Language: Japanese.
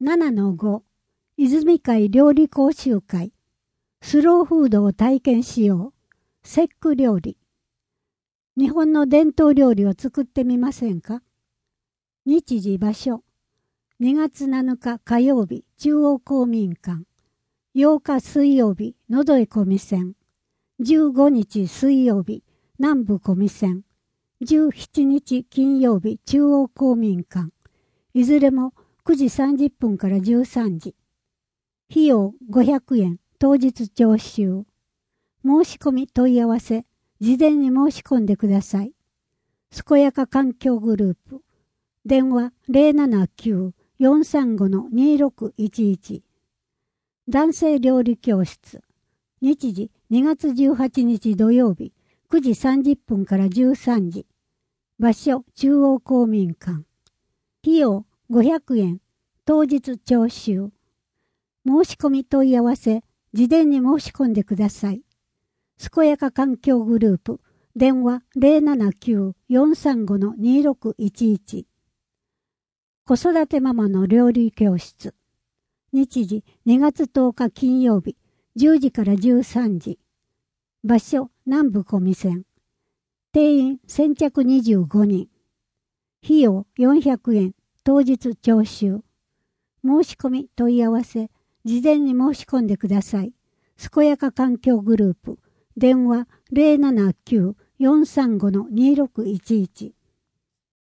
7-5 泉会料理講習会スローフードを体験しよう節句料理日本の伝統料理を作ってみませんか。日時場所2月7日火曜日中央公民館8日水曜日野添小見線15日水曜日南部小見線17日金曜日中央公民館いずれも9時30分から13時費用500円当日徴収申し込み問い合わせ事前に申し込んでください。健やか環境グループ電話 079-435-2611 男性料理教室日時2月18日土曜日9時30分から13時場所中央公民館費用500円当日徴収申し込み問い合わせ事前に申し込んでください。健やか環境グループ電話 079-435-2611 子育てママの料理教室日時2月10日金曜日10時から13時場所南部小見線定員先着25人費用400円当日徴収申し込み問い合わせ事前に申し込んでください。健やか環境グループ電話 079-435-2611